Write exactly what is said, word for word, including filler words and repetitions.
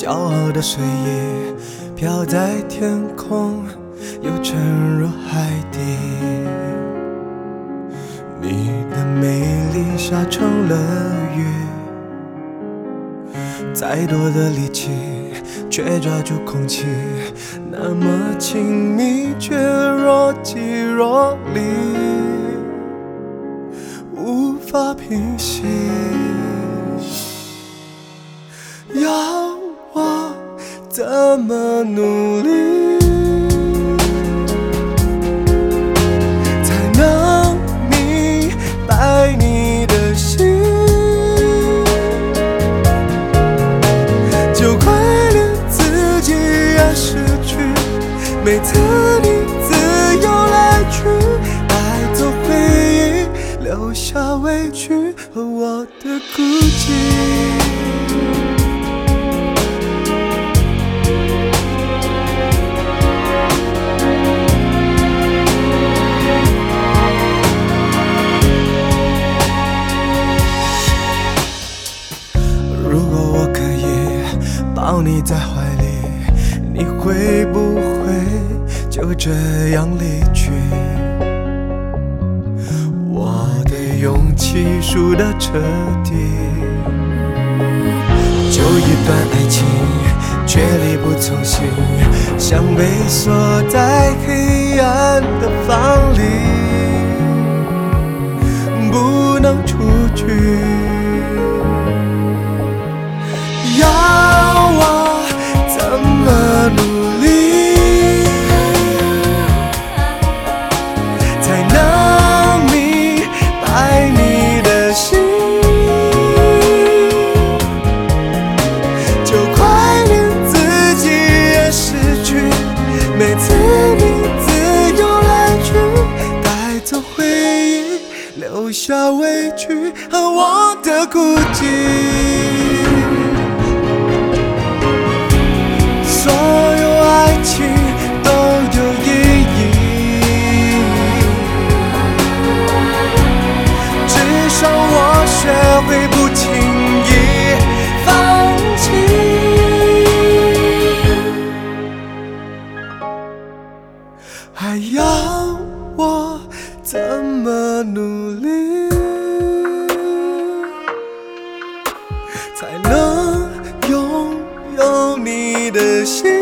骄傲的睡意飘在天空，又沉入海底。你的美丽下成了雨，再多的力气却抓住空气，那么亲密却若即若离，无法平息。要我怎么努力才能明白你的心？就快连自己也失去，每次你自由来去，带走回忆，留下委屈和我的孤寂。如果我可以抱你在怀里，你会不会就这样离去？我的勇气输得彻底，就一段爱情却力不从心，像被锁在黑暗的房里，不能出去。要我怎么努力才能明白你的心？就快连自己也失去，每次你自由来去，带走回忆，留下委屈和我的孤寂。所有爱情都有意义，至少我学会不轻易放弃。还要我怎么努力才能拥有你的心？